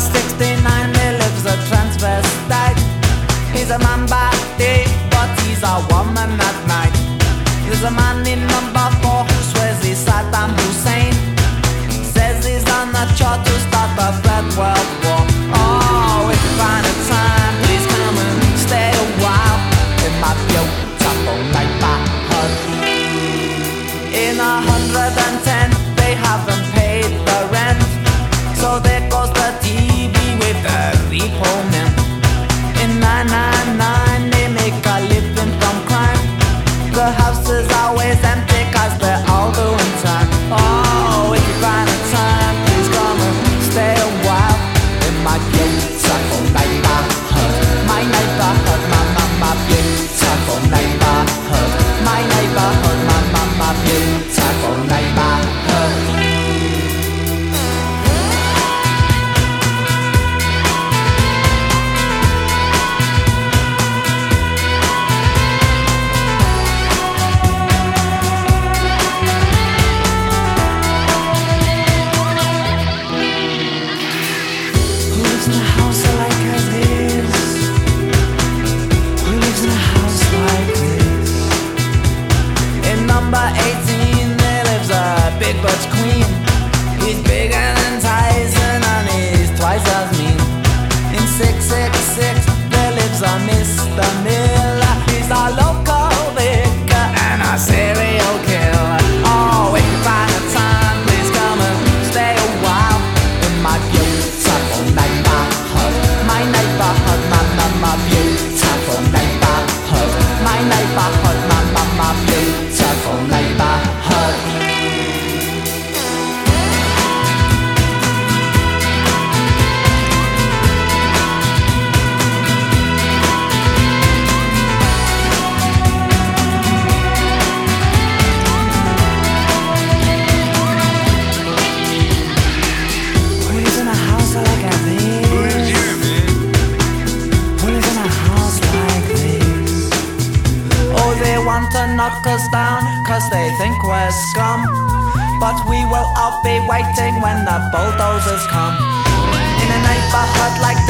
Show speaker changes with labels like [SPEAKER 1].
[SPEAKER 1] 69 there lives a transvestite. He's a man by day, but he's a woman at night. There's a man in number 4 who swears he's Saddam Hussein. Says he's on a chart to start the Third World War. Oh, if you find a time, please come and stay a while in my beautiful neighborhood. In 110, they haven't paid the rent, so there goes the TV with the repo men. In 999, they make a living from crime. The house is always empty cause they're all doing time. Oh, if you find a time, please come and stay a while in my beautiful neighborhood. My neighborhood, my beautiful neighborhood. My neighborhood, my beautiful neighborhood. Number 18, there lives a big butch queen. He's bigger than Tyson and he's twice as mean. In 666, there lives a Mr. Miller. He's a local vicar and a serial killer. Oh, if you find a time, please come and stay a while in my beautiful neighborhood. My neighborhood, my beautiful neighborhood. My neighborhood, my beautiful neighborhood. Who lives in a house like this?
[SPEAKER 2] Who lives here, man?
[SPEAKER 1] Who lives in a house like this? Oh, they want to knock us down cause they think we're scum, but we will all be waiting when the bulldozers come. In a neighborhood like